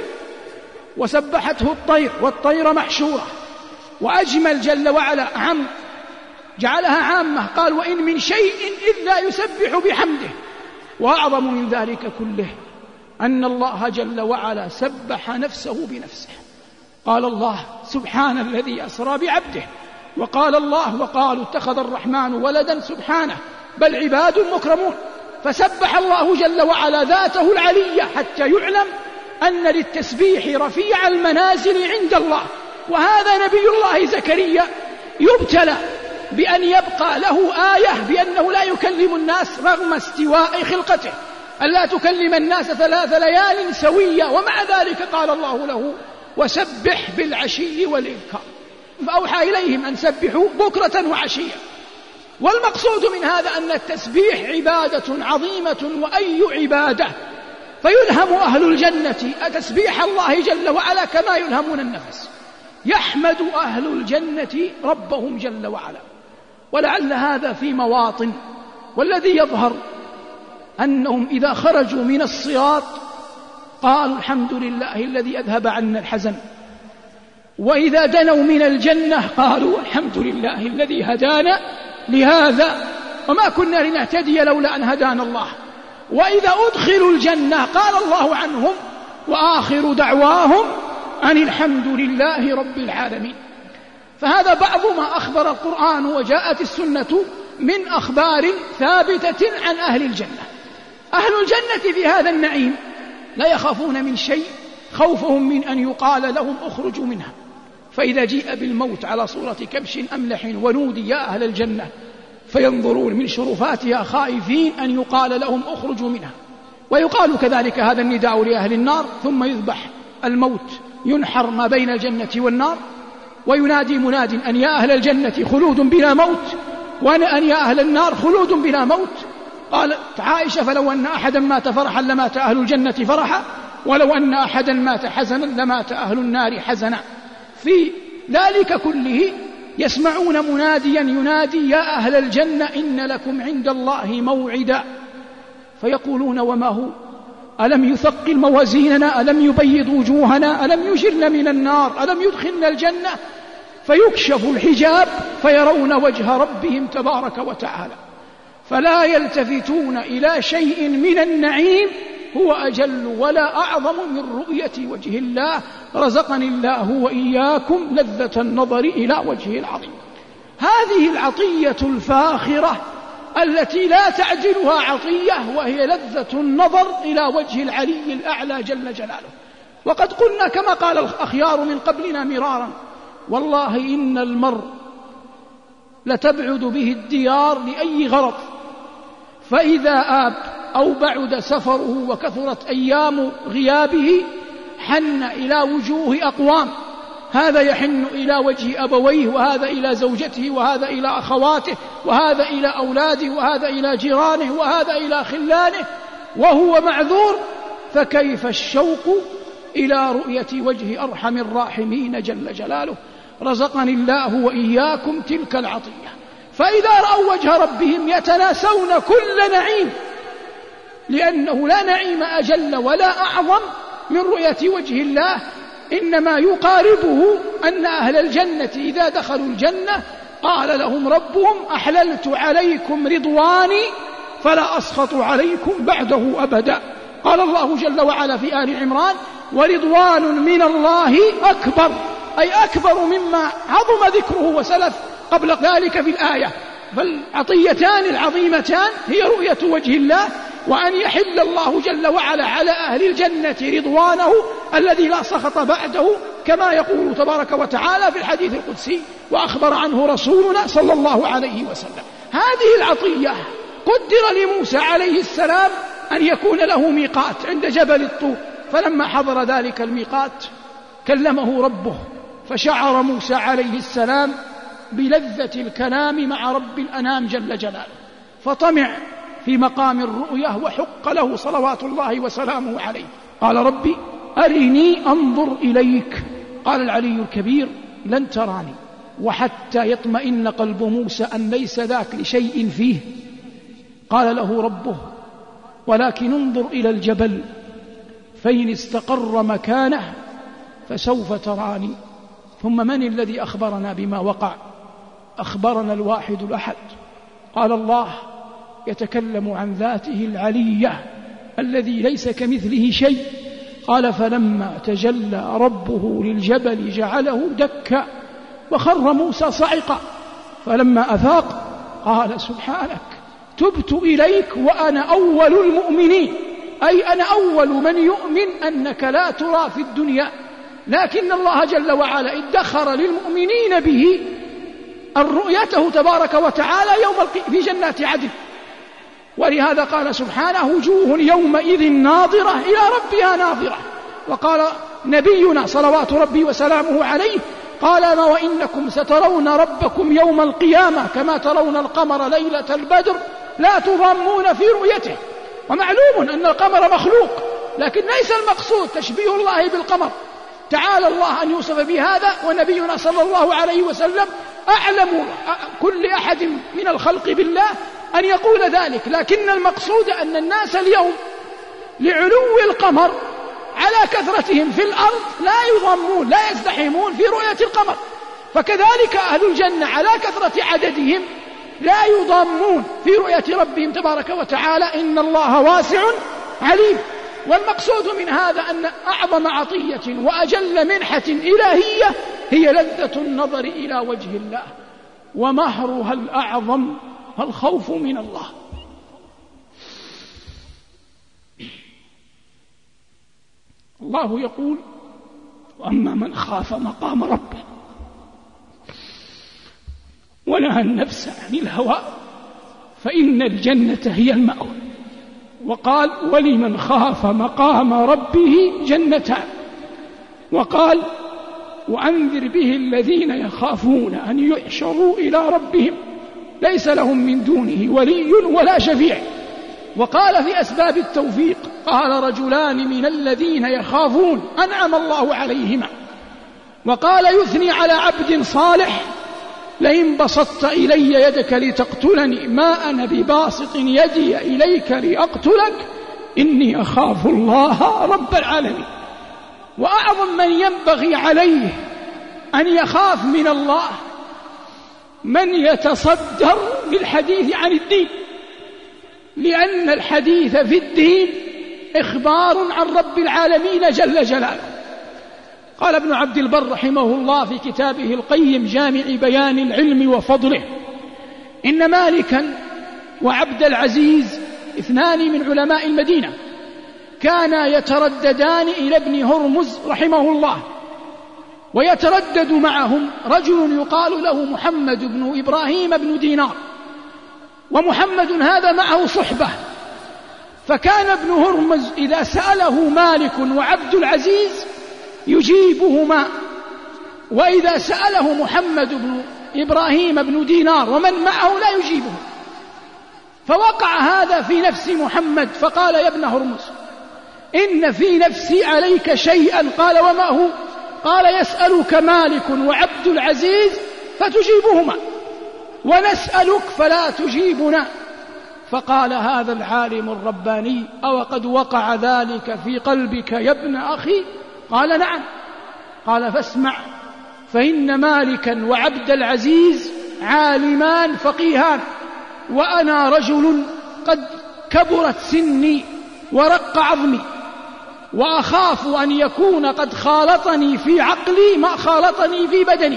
وسبحته الطير، والطير محشورة. وأجمل جل وعلا عم جعلها عامة، قال: وإن من شيء إلا يسبح بحمده. وأعظم من ذلك كله أن الله جل وعلا سبح نفسه بنفسه، قال الله سبحان الذي أسرى بعبده، وقال الله وقالوا اتخذ الرحمن ولدا سبحانه، بل عباد مكرمون. فسبح الله جل وعلا ذاته العلية حتى يعلم أن للتسبيح رفيع المنازل عند الله. وهذا نبي الله زكريا يبتلى بأن يبقى له آية بأنه لا يكلم الناس رغم استواء خلقته، ألا تكلم الناس ثلاث ليال سوية، ومع ذلك قال الله له وسبح بالعشي والإبكار، فأوحى إليهم أن سبحوا بكرة وعشية. والمقصود من هذا أن التسبيح عبادة عظيمة، وأي عبادة، فيلهم أهل الجنة تسبيح الله جل وعلا كما يلهمون النفس. يحمد أهل الجنة ربهم جل وعلا، ولعل هذا في مواطن، والذي يظهر أنهم إذا خرجوا من الصراط قالوا الحمد لله الذي أذهب عنا الحزن، وإذا دنوا من الجنة قالوا الحمد لله الذي هدانا لهذا وما كنا لنهتدي لولا أن هدانا الله. وإذا أدخلوا الجنة قال الله عنهم وآخر دعواهم أن الحمد لله رب العالمين. فهذا بعض ما أخبر القرآن وجاءت السنة من أخبار ثابتة عن أهل الجنة. أهل الجنة في هذا النعيم لا يخافون من شيء خوفهم من أن يقال لهم اخرجوا منها، فإذا جيء بالموت على صورة كبش أملح ونودي يا أهل الجنة فينظرون من شرفاتها خائفين أن يقال لهم اخرجوا منها. ويقال كذلك هذا النداء لأهل النار، ثم يذبح الموت ينحر ما بين الجنة والنار، وينادي مناد أن يا أهل الجنة خلود بلا موت، وأن يا أهل النار خلود بلا موت. قالت عائشة فلو أن أحدا مات فرحا لمات أهل الجنة فرحا، ولو أن أحدا مات حزنا لمات أهل النار حزنا. في ذلك كله يسمعون مناديا ينادي يا أهل الجنة إن لكم عند الله موعدا، فيقولون وما هو؟ ألم يثقل موازيننا؟ ألم يبيض وجوهنا؟ ألم يجرنا من النار؟ ألم يدخلنا الجنة؟ فيكشف الحجاب فيرون وجه ربهم تبارك وتعالى، فلا يلتفتون إلى شيء من النعيم هو أجل ولا أعظم من رؤية وجه الله. رزقني الله وإياكم لذة النظر إلى وجهه العظيم. هذه العطية الفاخرة التي لا تعدلها عطية، وهي لذة النظر إلى وجه العلي الأعلى جل جلاله. وقد قلنا كما قال الأخيار من قبلنا مرارا والله إن المرء لتبعد به الديار لأي غرض، فإذا آب أو بعد سفره وكثرت أيام غيابه حن إلى وجوه أقوام، هذا يحن إلى وجه أبويه، وهذا إلى زوجته، وهذا إلى أخواته، وهذا إلى أولاده، وهذا إلى جيرانه، وهذا إلى خلانه، وهو معذور، فكيف الشوق إلى رؤية وجه أرحم الراحمين جل جلاله. رزقني الله وإياكم تلك العطية. فإذا رأوا وجه ربهم يتناسون كل نعيم، لأنه لا نعيم أجل ولا أعظم من رؤية وجه الله، إنما يقاربه أن أهل الجنة إذا دخلوا الجنة قال لهم ربهم أحللت عليكم رضواني فلا أسخط عليكم بعده أبدا. قال الله جل وعلا في آل عمران ورضوان من الله أكبر، أي أكبر مما عظم ذكره وسلف قبل ذلك في الآية. فالعطيتان العظيمتان هي رؤية وجه الله، وأن يحل الله جل وعلا على أهل الجنة رضوانه الذي لا سخط بعده، كما يقول تبارك وتعالى في الحديث القدسي وأخبر عنه رسولنا صلى الله عليه وسلم. هذه العطية قدر لموسى عليه السلام أن يكون له ميقات عند جبل الطور، فلما حضر ذلك الميقات كلمه ربه، فشعر موسى عليه السلام بلذة الكلام مع رب الأنام جل جلاله، فطمع في مقام الرؤية وحق له صلوات الله وسلامه عليه. قال ربي أرني أنظر إليك. قال العلي الكبير لن تراني، وحتى يطمئن قلب موسى أن ليس ذاك لشيء فيه. قال له ربه ولكن انظر إلى الجبل فإن استقر مكانه فسوف تراني. ثم من الذي أخبرنا بما وقع؟ أخبرنا الواحد الأحد. قال الله يتكلم عن ذاته العلية الذي ليس كمثله شيء، قال فلما تجلى ربه للجبل جعله دكا وخر موسى صعقا فلما أفاق قال سبحانك تبت إليك وأنا أول المؤمنين، أي أنا أول من يؤمن أنك لا ترى في الدنيا، لكن الله جل وعلا ادخر للمؤمنين به الرؤيته تبارك وتعالى يوم في جنات عدن. ولهذا قال سبحانه وجوه يومئذ ناظرة إلى ربها ناظرة. وقال نبينا صلوات ربي وسلامه عليه قال ما وإنكم سترون ربكم يوم القيامة كما ترون القمر ليلة البدر لا تضامون في رؤيته. ومعلوم أن القمر مخلوق، لكن ليس المقصود تشبيه الله بالقمر، تعالى الله أن يوصف بهذا، ونبينا صلى الله عليه وسلم أعلم كل أحد من الخلق بالله أن يقول ذلك. لكن المقصود أن الناس اليوم لعلو القمر على كثرتهم في الأرض لا يضمون لا يزدحمون في رؤية القمر، فكذلك أهل الجنة على كثرة عددهم لا يضمون في رؤية ربهم تبارك وتعالى، إن الله واسع عليم. والمقصود من هذا أن أعظم عطية وأجل منحة إلهية هي لذة النظر إلى وجه الله، ومهرها الأعظم الخوف من الله. الله يقول وأما من خاف مقام ربه ونهى النفس عن الهوى فإن الجنة هي المأوى. وقال ولمن خاف مقام ربه جنتان. وقال وأنذر به الذين يخافون أن يحشروا إلى ربهم ليس لهم من دونه ولي ولا شفيع. وقال في أسباب التوفيق قال رجلان من الذين يخافون أنعم الله عليهما. وقال يثني على عبد صالح لئن بسطت إلي يدك لتقتلني ما أنا بباسط يدي إليك لأقتلك إني أخاف الله رب العالمين. وأعظم من ينبغي عليه أن يخاف من الله من يتصدر للحديث عن الدين، لأن الحديث في الدين إخبار عن رب العالمين جل جلاله. قال ابن عبد البر رحمه الله في كتابه القيم جامع بيان العلم وفضله إن مالكا وعبد العزيز اثنان من علماء المدينة كانا يترددان إلى ابن هرمز رحمه الله، ويتردد معهم رجل يقال له محمد بن إبراهيم بن دينار، ومحمد هذا معه صحبة. فكان ابن هرمز إذا سأله مالك وعبد العزيز يجيبهما، وإذا سأله محمد بن إبراهيم بن دينار ومن معه لا يجيبه. فوقع هذا في نفس محمد فقال يا ابن هرمز إن في نفسي عليك شيئا. قال وما هو؟ قال يسألك مالك وعبد العزيز فتجيبهما ونسألك فلا تجيبنا. فقال هذا العالم الرباني أو قد وقع ذلك في قلبك يا ابن أخي؟ قال نعم. قال فاسمع فإن مالكا وعبد العزيز عالمان فقيهان، وأنا رجل قد كبرت سني ورق عظمي، وأخاف أن يكون قد خالطني في عقلي ما خالطني في بدني،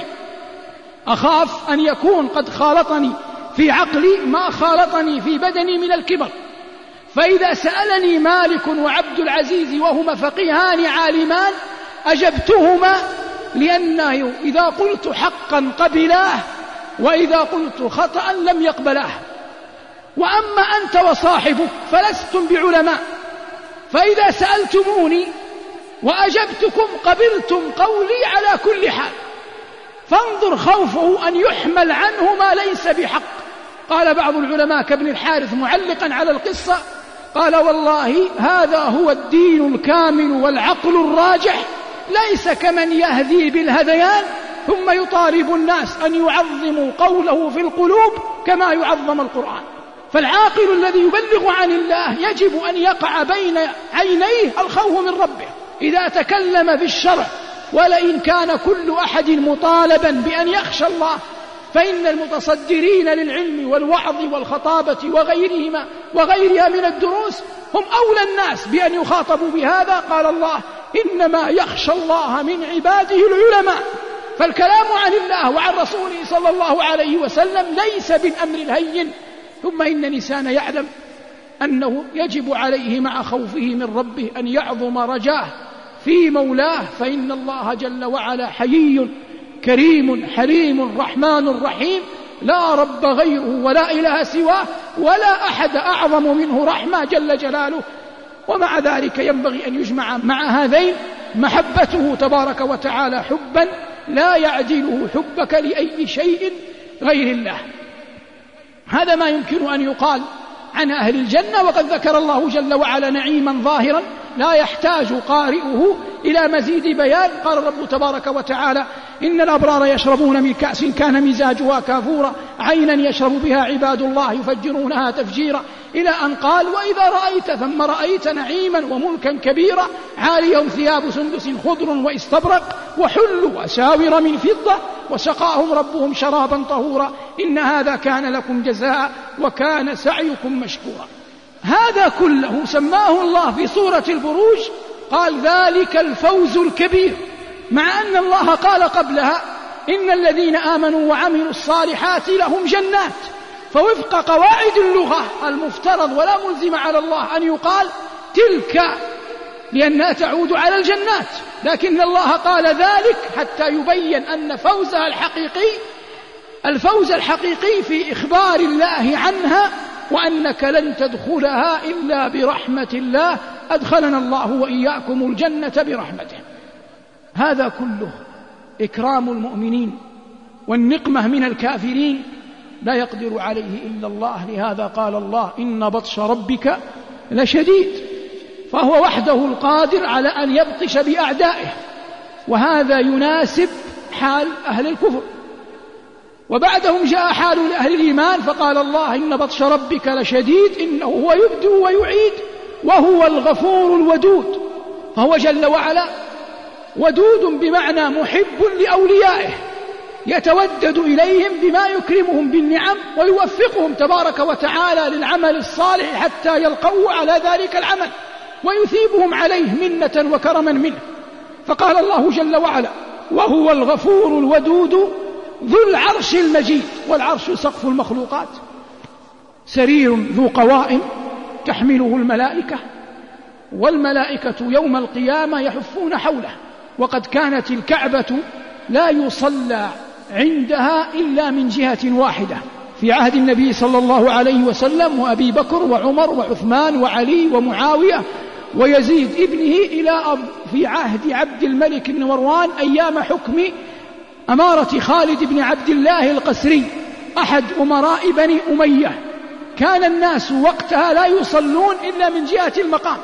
أخاف أن يكون قد خالطني في عقلي ما خالطني في بدني من الكبر. فإذا سألني مالك وعبد العزيز وهما فقيهان عالمان أجبتهما، لأنه إذا قلت حقا قبلاه وإذا قلت خطأ لم يقبلاه. وأما أنت وصاحبك فلستم بعلماء، فإذا سألتموني وأجبتكم قبلتم قولي على كل حال، فانظر خوفه أن يحمل عنه ما ليس بحق. قال بعض العلماء كابن الحارث معلقا على القصة قال والله هذا هو الدين الكامل والعقل الراجح، ليس كمن يهدي بالهذيان ثم يطالب الناس أن يعظموا قوله في القلوب كما يعظم القرآن. فالعاقل الذي يبلغ عن الله يجب أن يقع بين عينيه الخوف من ربه إذا تكلم في الشرع. ولئن كان كل أحد مطالبا بأن يخشى الله فإن المتصدرين للعلم والوعظ والخطابة وغيرهما وغيرها من الدروس هم أولى الناس بأن يخاطبوا بهذا. قال الله: إنما يخشى الله من عباده العلماء. فالكلام عن الله وعن رسوله صلى الله عليه وسلم ليس بالأمر الهين. ثم إن الإنسان يعلم أنه يجب عليه مع خوفه من ربه أن يعظم رجاه في مولاه، فإن الله جل وعلا حيي كريم حليم رحمن رحيم، لا رب غيره ولا إله سواه، ولا أحد أعظم منه رحمة جل جلاله. ومع ذلك ينبغي أن يجمع مع هذين محبته تبارك وتعالى حبا لا يعدله حبك لأي شيء غير الله. هذا ما يمكن أن يقال عن أهل الجنة. وقد ذكر الله جل وعلا نعيما ظاهرا لا يحتاج قارئه إلى مزيد بيان. قال الرب تبارك وتعالى: إن الأبرار يشربون من كأس كان مزاجها كافورا عينا يشرب بها عباد الله يفجرونها تفجيرا، إلى أن قال: وإذا رأيت ثم رأيت نعيما وملكا كبيرا عاليهم ثياب سندس خضر واستبرق وحلوا أساور من فضة وسقاهم ربهم شرابا طهورا إن هذا كان لكم جزاء وكان سعيكم مشكورا. هذا كله سماه الله في سورة البروج قال: ذلك الفوز الكبير، مع أن الله قال قبلها: إن الذين آمنوا وعملوا الصالحات لهم جنات. فوفق قواعد اللغة المفترض ولا ملزم على الله أن يقال تلك لأنها تعود على الجنات، لكن الله قال ذلك حتى يبين أن فوزها الحقيقي الفوز الحقيقي في إخبار الله عنها، وأنك لن تدخلها إلا برحمة الله، أدخلنا الله وإياكم الجنة برحمته. هذا كله إكرام المؤمنين والنقمة من الكافرين لا يقدر عليه إلا الله. لهذا قال الله: إن بطش ربك لشديد. فهو وحده القادر على أن يبطش بأعدائه، وهذا يناسب حال أهل الكفر. وبعدهم جاء حال أهل الإيمان فقال الله: إن بطش ربك لشديد إنه هو يبدئ ويعيد وهو الغفور الودود. فهو جل وعلا ودود بمعنى محب لأوليائه، يتودد إليهم بما يكرمهم بالنعم ويوفقهم تبارك وتعالى للعمل الصالح حتى يلقوا على ذلك العمل، ويثيبهم عليه منة وكرما منه. فقال الله جل وعلا: وهو الغفور الودود ذو العرش المجيد. والعرش سقف المخلوقات، سرير ذو قوائم تحمله الملائكة، والملائكة يوم القيامة يحفون حوله. وقد كانت الكعبة لا يصلى عندها إلا من جهة واحدة في عهد النبي صلى الله عليه وسلم وأبي بكر وعمر وعثمان وعلي ومعاوية ويزيد ابنه إلى في عهد عبد الملك بن مروان أيام حكم أمارة خالد بن عبد الله القسري أحد أمراء بني أمية. كان الناس وقتها لا يصلون إلا من جهة المقام،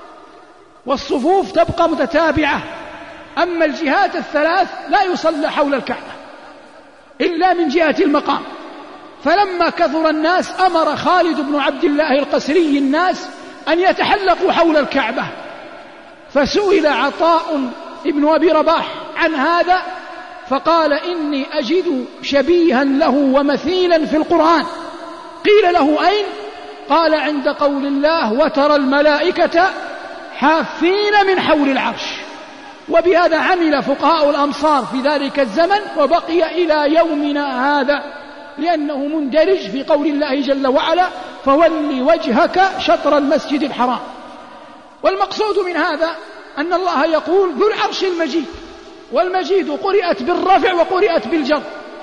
والصفوف تبقى متتابعة، أما الجهات الثلاث لا يصلى حول الكعبة إلا من جهة المقام. فلما كثر الناس أمر خالد بن عبد الله القسري الناس أن يتحلقوا حول الكعبة، فسئل عطاء ابن أبي رباح عن هذا فقال: إني أجد شبيها له ومثيلا في القرآن. قيل له: أين؟ قال: عند قول الله: وترى الملائكة حافين من حول العرش. وبهذا عمل فقهاء الأمصار في ذلك الزمن وبقي إلى يومنا هذا، لأنه مندرج في قول الله جل وعلا: فول وجهك شطر المسجد الحرام. والمقصود من هذا أن الله يقول ذو العرش المجيد، والمجيد قرئت بالرفع وقرئت بالجر،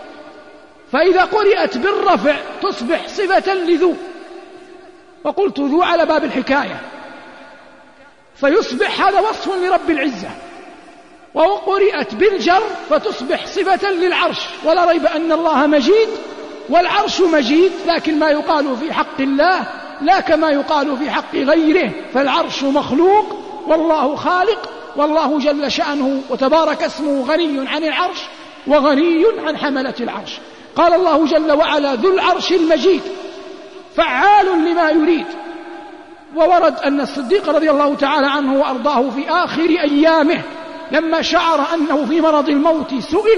فإذا قرئت بالرفع تصبح صفة لذو، وقلت ذو على باب الحكاية، فيصبح هذا وصف لرب العزة. وقرئت بالجر فتصبح صفة للعرش. ولا ريب أن الله مجيد والعرش مجيد، لكن ما يقال في حق الله لا كما يقال في حق غيره، فالعرش مخلوق والله خالق، والله جل شأنه وتبارك اسمه غني عن العرش وغني عن حملة العرش. قال الله جل وعلا: ذو العرش المجيد فعال لما يريد. وورد أن الصديق رضي الله تعالى عنه وأرضاه في آخر أيامه لما شعر أنه في مرض الموت سئل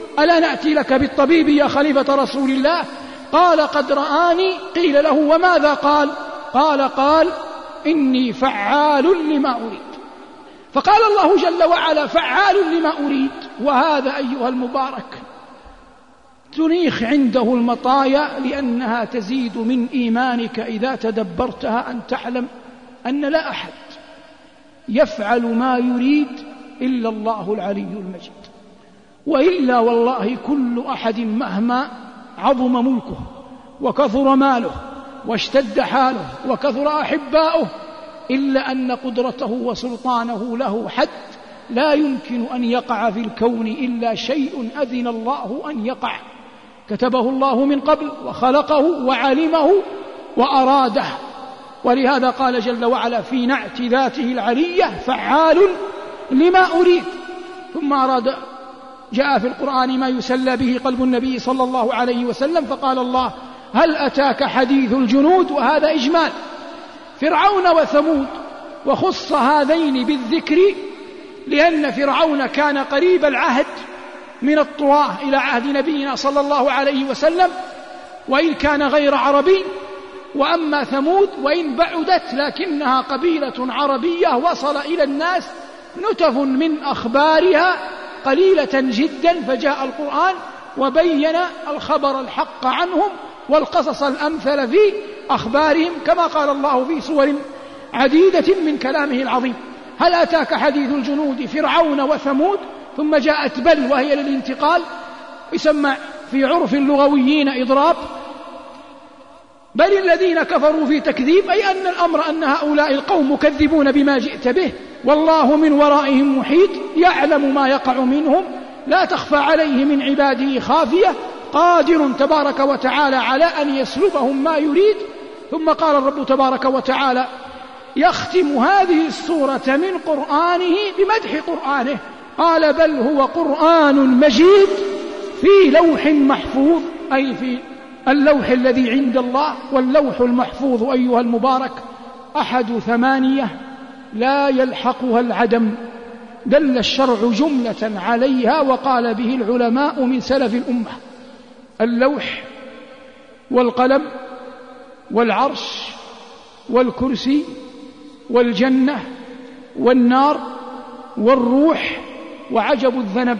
ألا نأتي لك بالطبيب يا خليفة رسول الله؟ قال قد رآني. قيل له وماذا قال؟ قال قال إني فعال لما أريد. فقال الله جل وعلا فعال لما أريد، وهذا أيها المبارك تنيخ عنده المطايا، لأنها تزيد من إيمانك إذا تدبرتها أن تعلم أن لا أحد يفعل ما يريد إلا الله العلي المجيد. وإلا والله كل أحد مهما عظم ملكه وكثر ماله واشتد حاله وكثر أحباؤه، إلا أن قدرته وسلطانه له حد، لا يمكن أن يقع في الكون إلا شيء أذن الله أن يقع، كتبه الله من قبل وخلقه وعلمه وأراده. ولهذا قال جل وعلا في نعت ذاته العلية فعال لما أريد. ثم أراد جاء في القرآن ما يسلى به قلب النبي صلى الله عليه وسلم، فقال الله هل أتاك حديث الجنود، وهذا إجمال فرعون وثمود، وخص هذين بالذكر لأن فرعون كان قريب العهد من الطواه إلى عهد نبينا صلى الله عليه وسلم، وإن كان غير عربي. وأما ثمود وإن بعدت لكنها قبيلة عربية وصل إلى الناس نتف من أخبارها قليلة جدا، فجاء القرآن وبين الخبر الحق عنهم والقصص الأمثل في أخبارهم، كما قال الله في سور عديدة من كلامه العظيم. هل أتاك حديث الجنود فرعون وثمود، ثم جاءت بل وهي للانتقال، يسمى في عرف اللغويين إضراب. بل الذين كفروا في تكذيب، أي أن الأمر أن هؤلاء القوم مكذبون بما جئت به، والله من ورائهم محيط يعلم ما يقع منهم، لا تخفى عليه من عباده خافية، قادر تبارك وتعالى على أن يسلبهم ما يريد. ثم قال الرب تبارك وتعالى يختم هذه السورة من قرآنه بمدح قرآنه، قال بل هو قرآن مجيد في لوح محفوظ، أي في اللوح الذي عند الله. واللوح المحفوظ أيها المبارك أحد ثمانية لا يلحقها العدم، دل الشرع جملة عليها وقال به العلماء من سلف الأمة: اللوح والقلم والعرش والكرسي والجنة والنار والروح وعجب الذنب،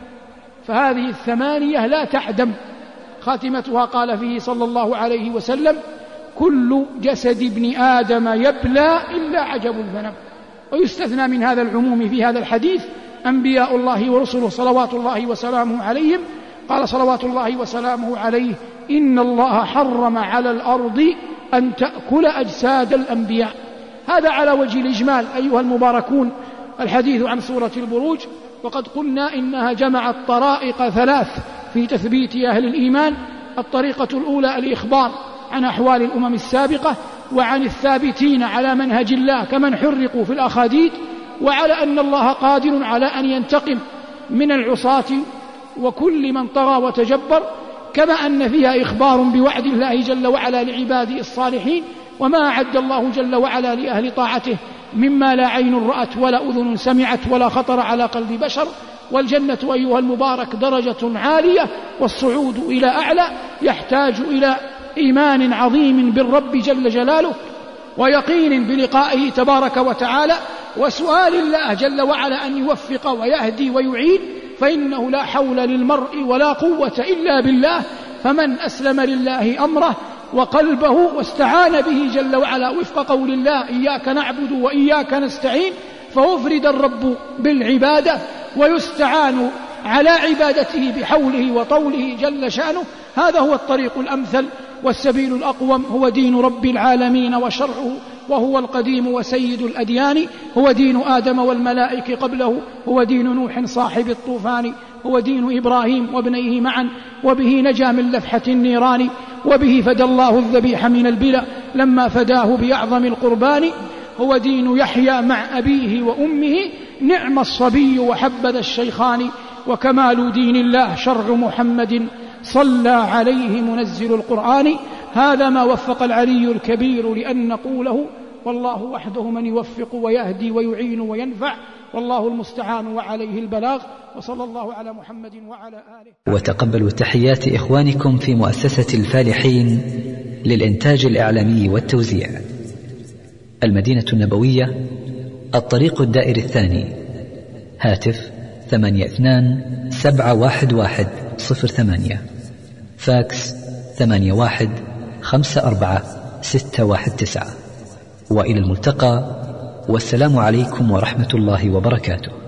فهذه الثمانية لا تعدم. خاتمتها قال فيه صلى الله عليه وسلم: كل جسد ابن آدم يبلى إلا عجب الذنب. ويستثنى من هذا العموم في هذا الحديث أنبياء الله ورسله صلوات الله وسلامه عليهم. قال صلوات الله وسلامه عليه: إن الله حرم على الأرض أن تأكل أجساد الأنبياء. هذا على وجه الإجمال أيها المباركون الحديث عن سورة البروج. وقد قلنا إنها جمعت طرائق ثلاث في تثبيت أهل الإيمان: الطريقة الأولى الإخبار عن أحوال الأمم السابقة وعن الثابتين على منهج الله كمن حرقوا في الأخاديد، وعلى أن الله قادر على أن ينتقم من العصاة وكل من طغى وتجبر، كما أن فيها إخبار بوعد الله جل وعلا لعباده الصالحين وما أعد الله جل وعلا لأهل طاعته مما لا عين رأت ولا أذن سمعت ولا خطر على قلب بشر. والجنة أيها المبارك درجة عالية، والصعود إلى أعلى يحتاج إلى إيمان عظيم بالرب جل جلاله ويقين بلقائه تبارك وتعالى، وسؤال الله جل وعلا أن يوفق ويهدي ويعين، فإنه لا حول للمرء ولا قوة إلا بالله. فمن أسلم لله أمره وقلبه واستعان به جل وعلا وفق قول الله: إياك نعبد وإياك نستعين، فأفرد الرب بالعبادة ويستعان على عبادته بحوله وطوله جل شأنه. هذا هو الطريق الأمثل والسبيل الأقوم، هو دين رب العالمين وشرعه، وهو القديم وسيد الأديان، هو دين آدم والملائكة قبله، هو دين نوح صاحب الطوفان، هو دين إبراهيم وابنيه معا، وبه نجا من لفحة النيران، وبه فدى الله الذبيح من البلا لما فداه بأعظم القربان، هو دين يحيى مع أبيه وأمه، نعم الصبي وحبذا الشيخان، وكمال دين الله شرع محمد صلى عليه منزل القرآن. هذا ما وفق العلي الكبير لأن نقوله، والله وحده من يوفق ويهدي ويعين وينفع، والله المستعان وعليه البلاغ. وصلى الله على محمد وعلى آله. وتقبلوا تحيات إخوانكم في مؤسسة الفالحين للإنتاج الإعلامي والتوزيع، المدينة النبوية، الطريق الدائري الثاني، هاتف ثمانية اثنان سبعة واحد واحد صفر ثمانية، فاكس ثمانية واحد خمسة أربعة ستة واحد تسعة. وإلى الملتقى، والسلام عليكم ورحمة الله وبركاته.